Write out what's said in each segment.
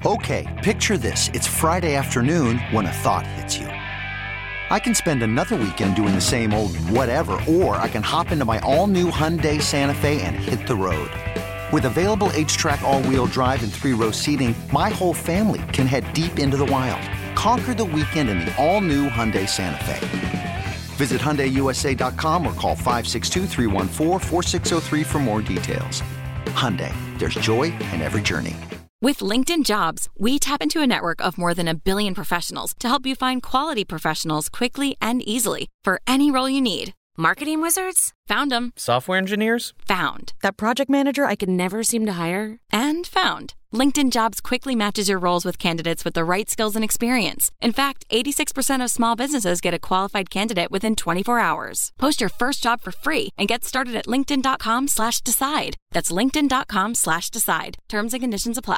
Okay, picture this. It's Friday afternoon when a thought hits you. I can spend another weekend doing the same old whatever, or I can hop into my all-new Hyundai Santa Fe and hit the road. With available H-Track all-wheel drive and 3-row seating, my whole family can head deep into the wild. Conquer the weekend in the all-new Hyundai Santa Fe. Visit HyundaiUSA.com or call 562-314-4603 for more details. Hyundai, there's joy in every journey. With LinkedIn Jobs, we tap into a network of more than 1 billion professionals to help you find quality professionals quickly and easily for any role you need. Marketing wizards? Found them. Software engineers? Found. That project manager I could never seem to hire? And found. LinkedIn Jobs quickly matches your roles with candidates with the right skills and experience. In fact, 86% of small businesses get a qualified candidate within 24 hours. Post your first job for free and get started at linkedin.com/decide. That's linkedin.com/decide. Terms and conditions apply.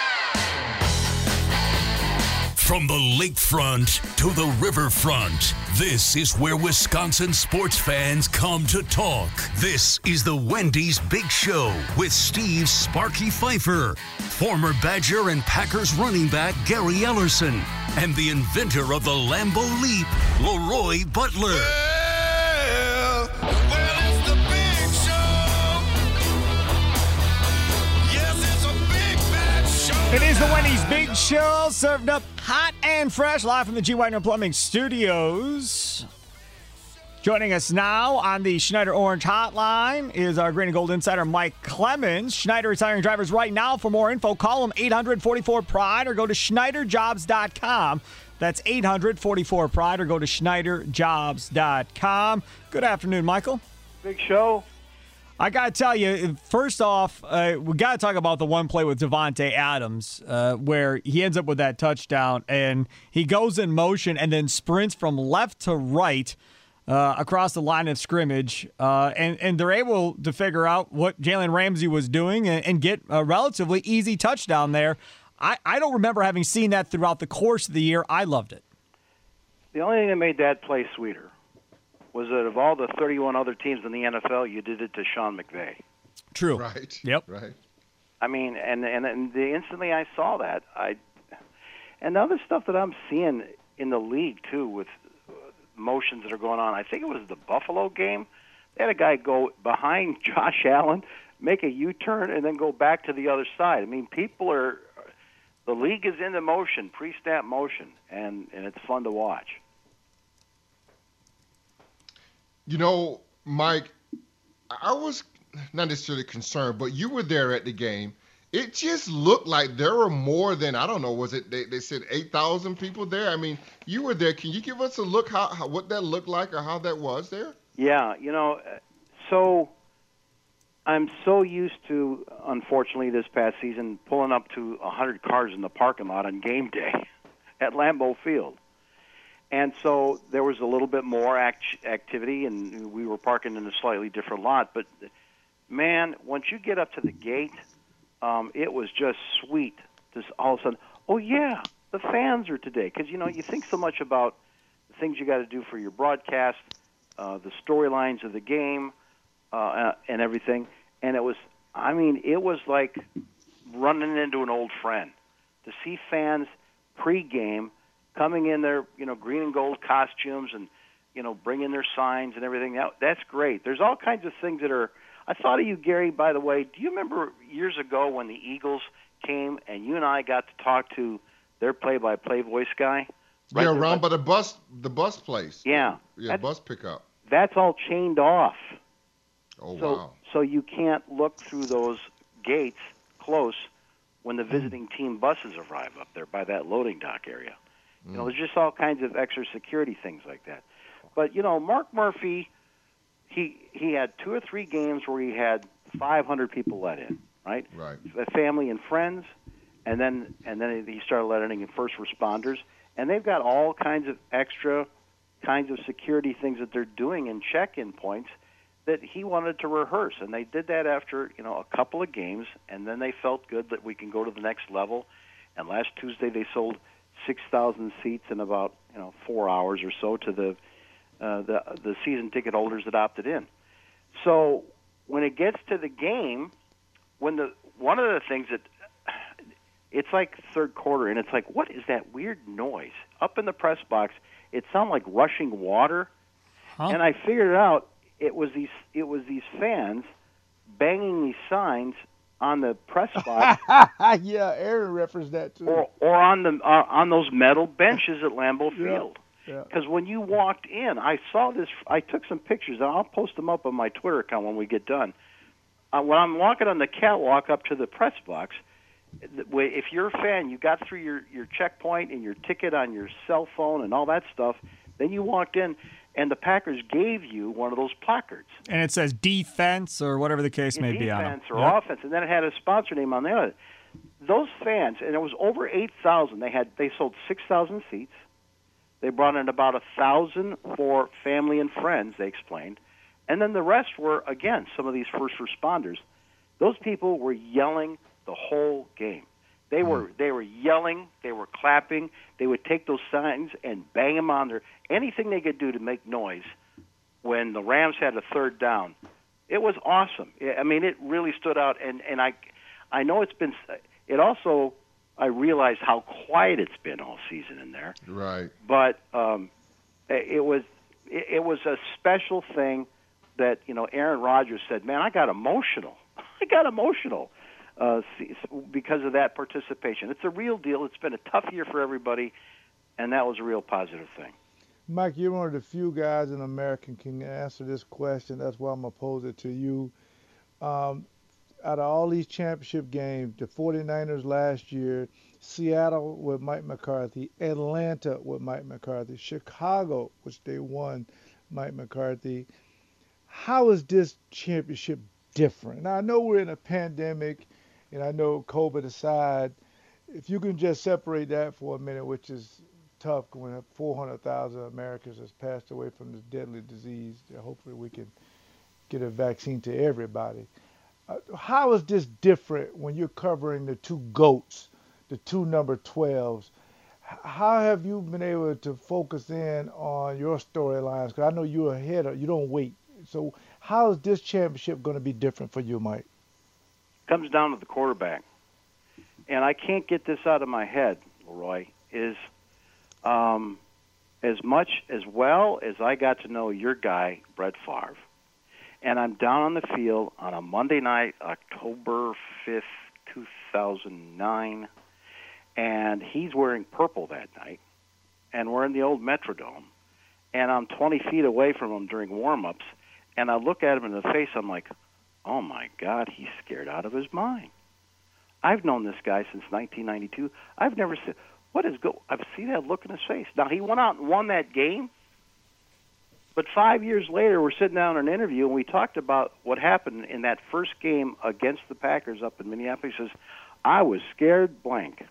From the lakefront to the riverfront, this is where Wisconsin sports fans come to talk. This is the Wendy's Big Show with Steve Sparky Pfeiffer, former Badger and Packers running back Gary Ellerson, and the inventor of the Lambeau Leap, Leroy Butler. It's the Big Show. Yes, it's a big, bad show. It is the Wendy's Big Show, served up hot and fresh, live from the G. Wagner Plumbing Studios. Joining us now on the Schneider Orange Hotline is our Green and Gold insider, Mike Clemens. Schneider is hiring drivers right now. For more info, call them 844-PRIDE or go to SchneiderJobs.com. That's 844-PRIDE or go to SchneiderJobs.com. Good afternoon, Michael. Big show. I got to tell you, first off, we got to talk about the one play with Davante Adams where he ends up with that touchdown, and he goes in motion and then sprints from left to right across the line of scrimmage, and they're able to figure out what Jalen Ramsey was doing and get a relatively easy touchdown there. I don't remember having seen that throughout the course of the year. I loved it. The only thing that made that play sweeter was that of all the 31 other teams in the NFL, you did it to Sean McVay. True. Right. Yep. Right. I mean, and the instantly I saw that, and the other stuff that I'm seeing in the league too with motions that are going on. I think it was the Buffalo game. They had a guy go behind Josh Allen, make a U-turn, and then go back to the other side. I mean, the league is into motion, pre-snap motion, and it's fun to watch. You know, Mike, I was not necessarily concerned, but you were there at the game. It just looked like there were more than, I don't know, was it, they said 8,000 people there? I mean, you were there. Can you give us a look how what that looked like or how that was there? Yeah, so I'm so used to, unfortunately, this past season, pulling up to 100 cars in the parking lot on game day at Lambeau Field. And so there was a little bit more activity, and we were parking in a slightly different lot. But, man, once you get up to the gate, it was just sweet. Just all of a sudden, oh, yeah, the fans are today. Because, you think so much about the things you got to do for your broadcast, the storylines of the game, and everything. And it was like running into an old friend. To see fans pregame coming in their, green and gold costumes and, bringing their signs and everything. That's great. There's all kinds of things that are. I thought of you, Gary, by the way. Do you remember years ago when the Eagles came and you and I got to talk to their play-by-play voice guy? Right, yeah, around by the bus place. Yeah. Yeah, bus pickup. That's all chained off. Oh, wow. So you can't look through those gates close when the visiting team buses arrive up there by that loading dock area. There's just all kinds of extra security things like that. But, Mark Murphy, he had 2 or 3 games where he had 500 people let in, right? Right. Family and friends, and then he started letting in first responders. And they've got all kinds of extra kinds of security things that they're doing in check-in points that he wanted to rehearse. And they did that after, a couple of games, and then they felt good that we can go to the next level. And last Tuesday they sold 6,000 seats in about 4 hours or so to the season ticket holders that opted in. So when it gets to the game, one of the things that It's like third quarter, and it's like, what is that weird noise up in the press box? It sounded like rushing water, and I figured it out. It was these fans banging these signs on the press box. Yeah, Aaron referenced that too. Or on those metal benches at Lambeau Field. Yeah. Because when you walked in, I saw this. I took some pictures, and I'll post them up on my Twitter account when we get done. When I'm walking on the catwalk up to the press box, if you're a fan, you got through your checkpoint and your ticket on your cell phone and all that stuff. Then you walked in, and the Packers gave you one of those placards. And it says defense or whatever the case may be on it. Defense or offense, and then it had a sponsor name on there. Those fans, and it was over 8,000. They sold 6,000 seats. They brought in about 1,000 for family and friends, they explained. And then the rest were, again, some of these first responders. Those people were yelling the whole game. They were yelling, they were clapping. They would take those signs and bang them on there. Anything they could do to make noise when the Rams had a third down. It was awesome. I mean, it really stood out. And I know it's been – it also – I realized how quiet it's been all season in there. Right. But it was a special thing that, Aaron Rodgers said, man, I got emotional. Because of that participation. It's a real deal. It's been a tough year for everybody, and that was a real positive thing. Mike, you're one of the few guys in America can answer this question. That's why I'm going to pose it to you. Out of all these championship games, the 49ers last year, Seattle with Mike McCarthy, Atlanta with Mike McCarthy, Chicago, which they won, Mike McCarthy. How is this championship different? Now, I know we're in a pandemic, and I know COVID aside, if you can just separate that for a minute, which is tough when 400,000 Americans has passed away from this deadly disease. Hopefully we can get a vaccine to everybody. How is this different when you're covering the two GOATs, the two number 12s? How have you been able to focus in on your storylines? Because I know you're ahead, you don't wait. So how is this championship going to be different for you, Mike? Comes down to the quarterback. And I can't get this out of my head, Leroy, is as well as I got to know your guy, Brett Favre, and I'm down on the field on a Monday night, October 5th, 2009, and he's wearing purple that night, and we're in the old Metrodome, and I'm 20 feet away from him during warm-ups, and I look at him in the face, I'm like, oh, my God, he's scared out of his mind. I've known this guy since 1992. I've never seen I've seen that look in his face. Now, he went out and won that game, but 5 years later, we're sitting down in an interview, and we talked about what happened in that first game against the Packers up in Minneapolis. He says, I was scared blank.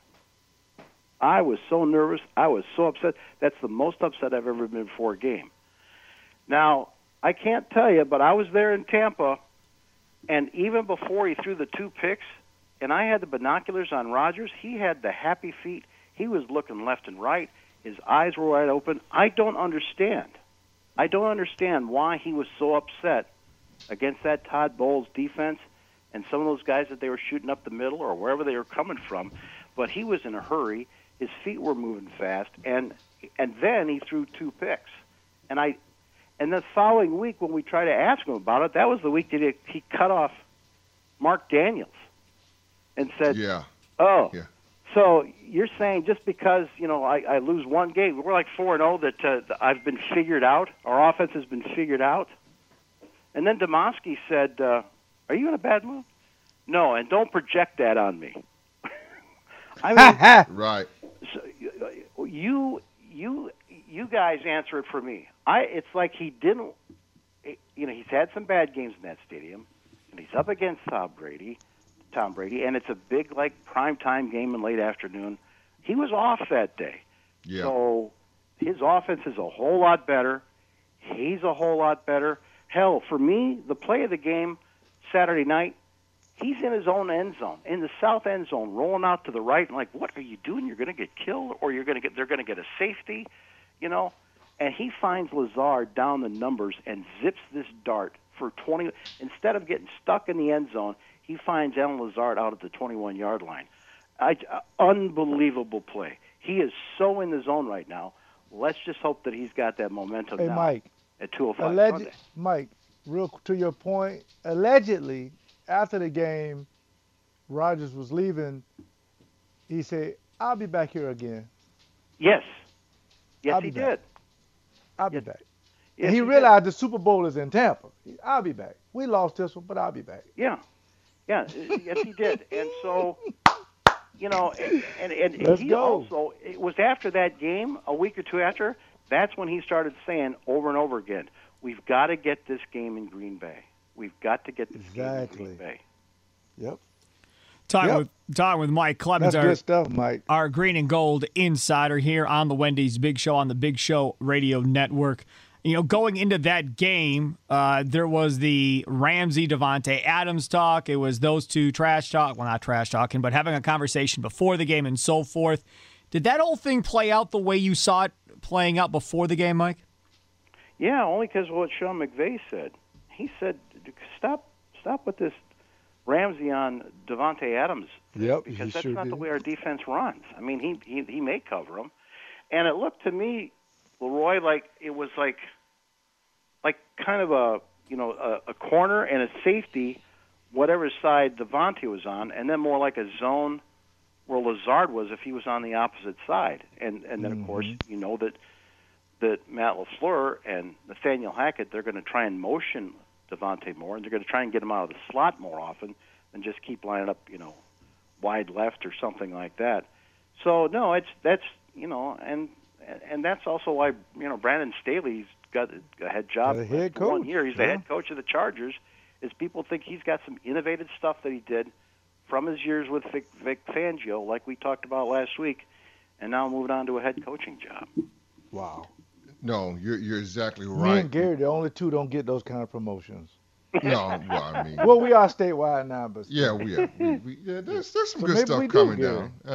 I was so nervous. I was so upset. That's the most upset I've ever been before a game. Now, I can't tell you, but I was there in Tampa, and even before he threw the two picks, and I had the binoculars on Rodgers, he had the happy feet. He was looking left and right. His eyes were wide open. I don't understand why he was so upset against that Todd Bowles defense and some of those guys that they were shooting up the middle or wherever they were coming from. But he was in a hurry. His feet were moving fast, and then he threw two picks. And the following week when we tried to ask him about it, that was the week that he cut off Mark Daniels and said, So you're saying just because, I lose one game, we're like 4-0, that I've been figured out, our offense has been figured out? And then Domofsky said, are you in a bad mood? No, and don't project that on me. I mean, right. So you guys answer it for me. It's like he didn't, he's had some bad games in that stadium, and he's up against Tom Brady, and it's a big, prime-time game in late afternoon. He was off that day. Yeah. So his offense is a whole lot better. He's a whole lot better. Hell, for me, the play of the game Saturday night, he's in his own end zone, in the south end zone, rolling out to the right, and what are you doing? You're going to get killed, or they're going to get a safety, And he finds Lazard down the numbers and zips this dart for 20. Instead of getting stuck in the end zone, he finds Allen Lazard out at the 21-yard line. Unbelievable play. He is so in the zone right now. Let's just hope that he's got that momentum Hey, now Mike. at 2:05 Sunday. Mike, real to your point, allegedly, after the game, Rodgers was leaving, he said, I'll be back here again. Yes. I'll Yes, be he back. did. I'll be Yes. back. Yes, And he did. realized the Super Bowl is in Tampa. I'll be back. We lost this one, but I'll be back. Yeah. Yeah, yes, he did. And so, you know, and Let's he go. also, it was after that game, a week or two after, that's when he started saying over and over again, we've got to get this game in Green Bay. We've got to get this game in Green Bay. Yep. Talking with Mike Clemens, That's good stuff, Mike. our green and gold insider here on the Wendy's Big Show on the Big Show Radio Network. You know, going into that game, there was the Ramsey Davante Adams talk. It was those two trash talk. Well, not trash talking, but having a conversation before the game and so forth. Did that whole thing play out the way you saw it playing out before the game, Mike? Yeah, only because of what Sean McVay said. He said, stop with this Ramsey on Davante Adams. Yep, because he that's sure not the did. way our defense runs. I mean, he may cover him, and it looked to me, Leroy, like it was like kind of a corner and a safety, whatever side Davante was on, and then more like a zone where Lazard was if he was on the opposite side, and then of course you know that Matt LaFleur and Nathaniel Hackett, they're going to try and motion Davante more, and they're going to try and get him out of the slot more often than just keep lining up, wide left or something like that. So no, that's and that's also why Brandon Staley's got a head job Got a head for 1 coach, year. He's the yeah. head coach of the Chargers. Is people think he's got some innovative stuff that he did from his years with Vic Fangio, like we talked about last week, and now moving on to a head coaching job. Wow. No, you're exactly Me right. and Gary, the only two don't get those kind of promotions. No, well, I mean, Well, we are statewide now, but yeah, we are. There's some So good maybe stuff we do, coming Gary. down.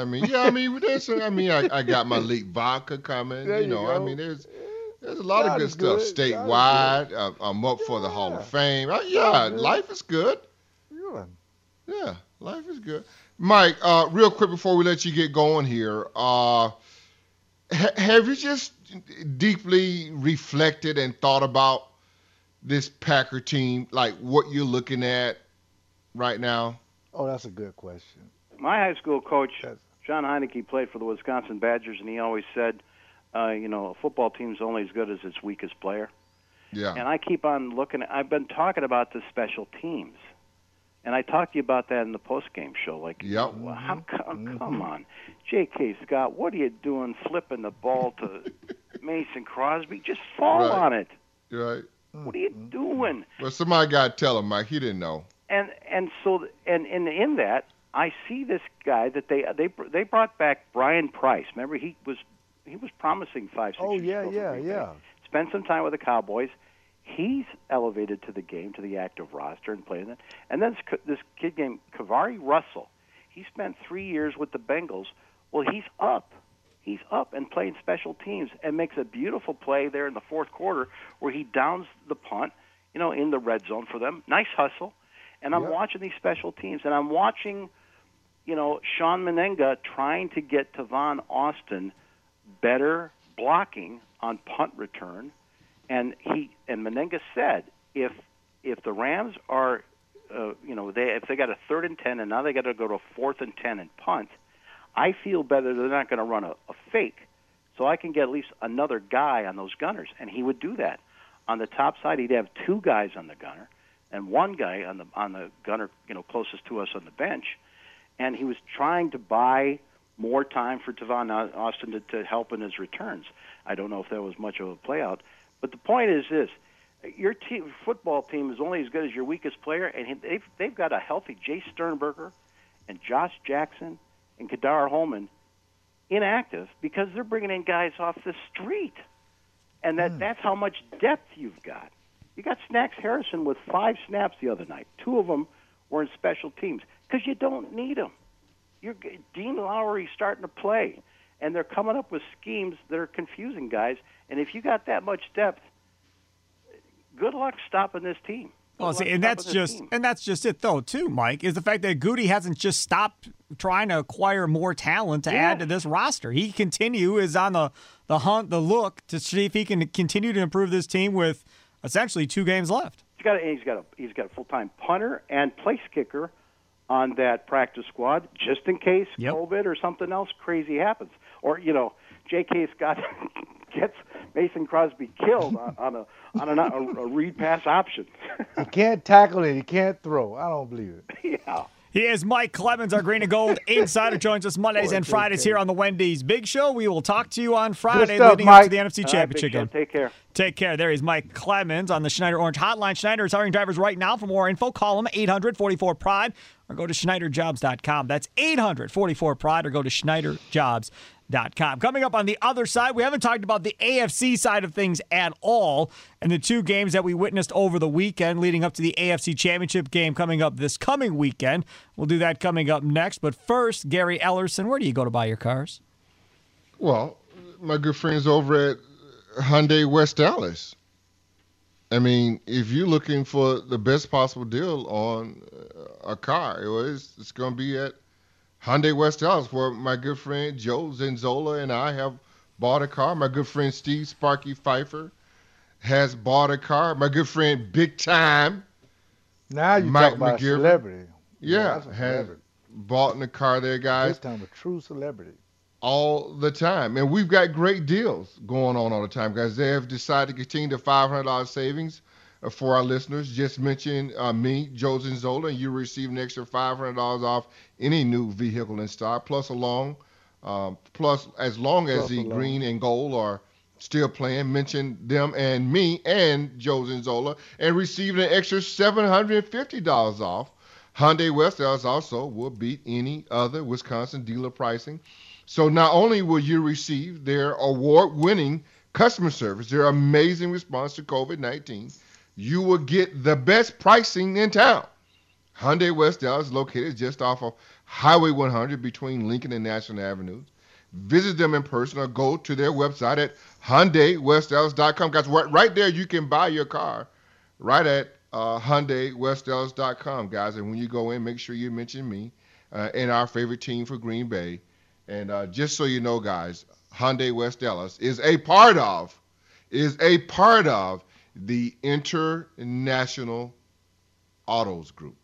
I got my Leak vodka coming. There you I go. mean, there's a lot of God good is stuff good. God is statewide. I'm up for the Hall of Fame. God is Life is good. Good. Yeah, life is good. Mike, real quick before we let you get going here, have you just deeply reflected and thought about this Packer team, like what you're looking at right now? Oh, that's a good question. My high school coach, That's- John Heineke, played for the Wisconsin Badgers, and he always said, a football team's only as good as its weakest player. Yeah. And I keep on looking. I've been talking about the special teams, and I talked to you about that in the post-game show. Like, Yep. well, come on, J.K. Scott, what are you doing flipping the ball to Mason Crosby? Just fall Right. on it. Right. What are you doing? Well, somebody got to tell him, Mike. He didn't know. And in that, I see this guy that they brought back Brian Price. Remember, he was promising 5-6 Oh, years yeah, ago for yeah, Green Bay. yeah. Spent some time with the Cowboys. He's elevated to the game, to the active roster, and playing it. And then this kid named Kavari Russell. He spent 3 years with the Bengals. Well, he's up. He's up and playing special teams and makes a beautiful play there in the fourth quarter where he downs the punt, in the red zone for them. Nice hustle. And I'm watching these special teams, and I'm watching, Sean Menenga trying to get Tavon Austin better blocking on punt return. And Menenga said if the Rams are, if they got a 3rd and 10 and now they got to go to 4th and 10 and punt, I feel better they're not going to run a fake, so I can get at least another guy on those gunners. And he would do that. On the top side, he'd have 2 guys on the gunner and 1 guy on the gunner, closest to us on the bench. And he was trying to buy more time for Tavon Austin to help in his returns. I don't know if that was much of a play out. But the point is this. Your football team is only as good as your weakest player, and they've got a healthy Jay Sternberger and Josh Jackson and Kadar Holman inactive because they're bringing in guys off the street. And that's how much depth you've got. You got Snacks Harrison with 5 snaps the other night. 2 of them were in special teams because you don't need them. Dean Lowry's starting to play, and they're coming up with schemes that are confusing guys. And if you got that much depth, good luck stopping this team. Well, see, and that's just it, though, too, Mike, is the fact that Goody hasn't just stopped trying to acquire more talent to add to this roster. He is on the hunt, the look to see if he can continue to improve this team with essentially 2 games left. He's got a full-time punter and place kicker on that practice squad, just in case COVID or something else crazy happens. Or, J.K. Scott gets Mason Crosby killed on a read pass option. He can't tackle it. He can't throw. I don't believe it. Yeah. He is Mike Clemens, our Green and Gold insider. Joins us Mondays and Fridays here on the Wendy's Big Show. We will talk to you on Friday leading up to the NFC Championship game. Take care. Take care. There is Mike Clemens on the Schneider Orange Hotline. Schneider is hiring drivers right now. For more info, call them 844-PRIDE or go to SchneiderJobs.com. That's 844-PRIDE or go to SchneiderJobs.com. Coming up on the other side, we haven't talked about the AFC side of things at all and the 2 games that we witnessed over the weekend leading up to the AFC Championship game coming up this coming weekend. We'll do that coming up next. But first, Gary Ellerson, where do you go to buy your cars? Well, my good friends over at Hyundai West Dallas. I mean, if you're looking for the best possible deal on a car, it's going to be at Hyundai West Dallas, where my good friend Joe Zenzola and I have bought a car. My good friend Steve Sparky Pfeiffer has bought a car. My good friend Big Time, now you Mike talk about McGivern, celebrity. has bought in the car there, guys. Big Time, a true celebrity. All the time. And we've got great deals going on all the time, guys. They have decided to continue the $500 savings for our listeners. Just mention me, Joe Zenzola, and you receive an extra $500 off any new vehicle in stock, plus as long as the green and gold are still playing. Mention them and me and Joe Zenzola and receive an extra $750 off. Hyundai West Dallas also will beat any other Wisconsin dealer pricing. So not only will you receive their award-winning customer service, their amazing response to COVID-19, you will get the best pricing in town. Hyundai West Dallas is located just off of Highway 100 between Lincoln and National Avenues. Visit them in person or go to their website at HyundaiWestDallas.com. Guys, right there you can buy your car right at HyundaiWestDallas.com, guys. And when you go in, make sure you mention me and our favorite team for Green Bay. And just so you know, guys, Hyundai West Dallas is a part of the International Autos Group.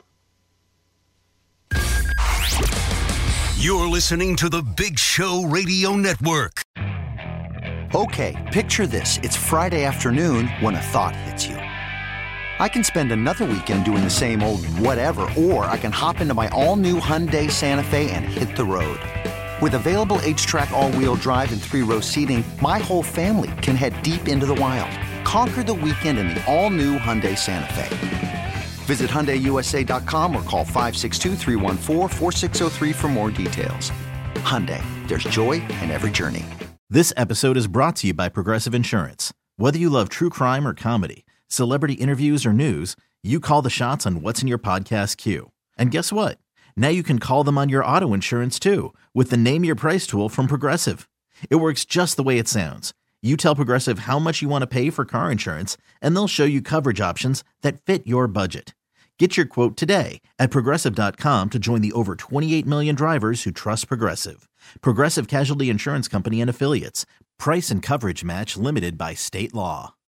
You're listening to the Big Show Radio Network. Okay, picture this. It's Friday afternoon when a thought hits you. I can spend another weekend doing the same old whatever, or I can hop into my all-new Hyundai Santa Fe and hit the road. With available H-Track all-wheel drive and 3-row seating, my whole family can head deep into the wild. Conquer the weekend in the all-new Hyundai Santa Fe. Visit HyundaiUSA.com or call 562-314-4603 for more details. Hyundai, there's joy in every journey. This episode is brought to you by Progressive Insurance. Whether you love true crime or comedy, celebrity interviews or news, you call the shots on what's in your podcast queue. And guess what? Now you can call them on your auto insurance too with the Name Your Price tool from Progressive. It works just the way it sounds. You tell Progressive how much you want to pay for car insurance, and they'll show you coverage options that fit your budget. Get your quote today at Progressive.com to join the over 28 million drivers who trust Progressive. Progressive Casualty Insurance Company and Affiliates. Price and coverage match limited by state law.